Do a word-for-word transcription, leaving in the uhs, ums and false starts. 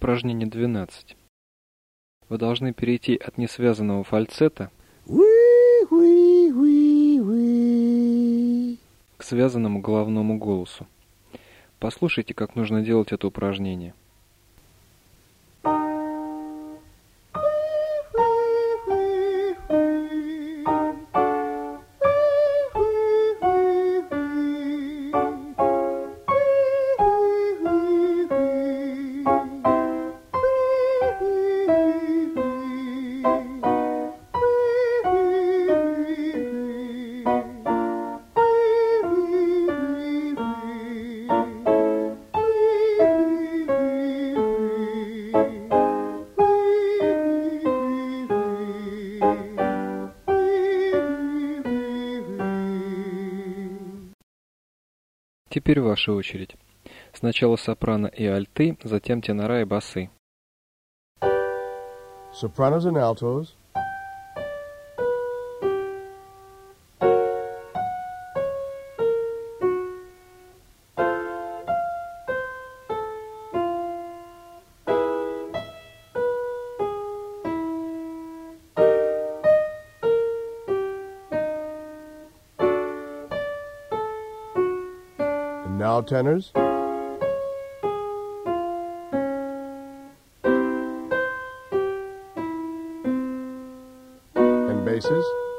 Упражнение двенадцать. Вы должны перейти от несвязанного фальцета к связанному головному голосу. Послушайте, как нужно делать это упражнение. Теперь ваша очередь. Сначала сопрано и альты, затем тенора и басы. Sopranos and altos. And now tenors. And basses.